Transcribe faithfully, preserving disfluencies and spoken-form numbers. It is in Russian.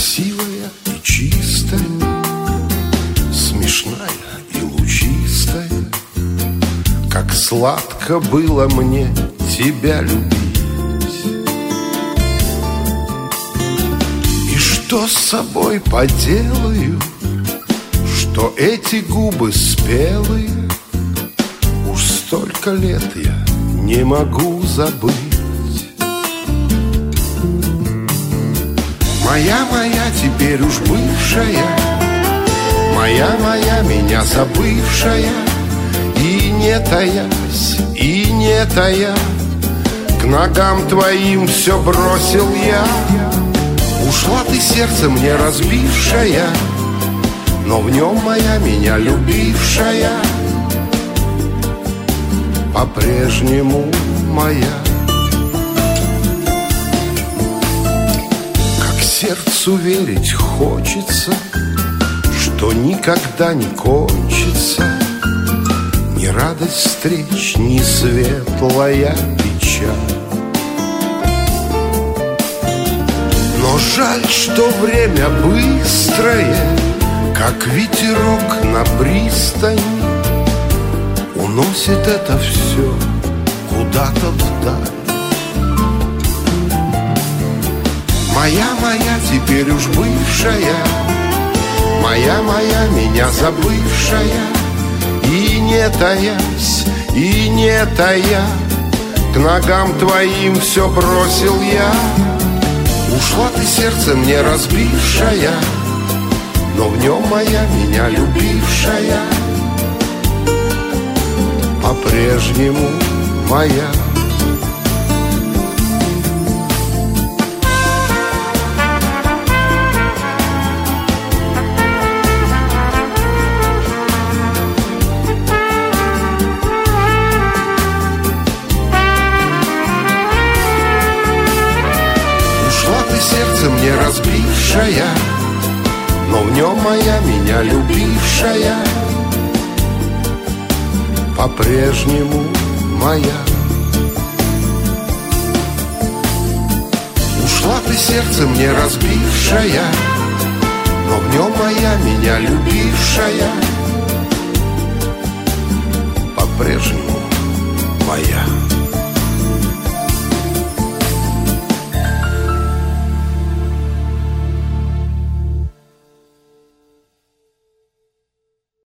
Красивая и чистая, смешная и лучистая, как сладко было мне тебя любить. И что с собой поделаю, что эти губы спелые уж столько лет я не могу забыть. Моя, моя, теперь уж бывшая, моя, моя, меня забывшая, и не таясь, и не тая, к ногам твоим все бросил я. Ушла ты, сердце мне разбившая, но в нем моя, меня любившая, по-прежнему моя. Как сердцу верить хочется, что никогда не кончится ни радость встреч, ни светлая печаль. Но жаль, что время быстрое, как ветерок на пристань, уносит это все куда-то вдаль. Моя, моя, теперь уж бывшая, моя, моя, меня забывшая, и не таясь, и не тая, к ногам твоим все бросил я. Ушла ты, сердце мне разбившая, но в нем моя, меня любившая, по-прежнему моя. Ушла ты, сердце мне разбившая, но в нем моя, меня любившая, по-прежнему моя. Ушла ты, сердце мне разбившая, но в нем моя, меня любившая,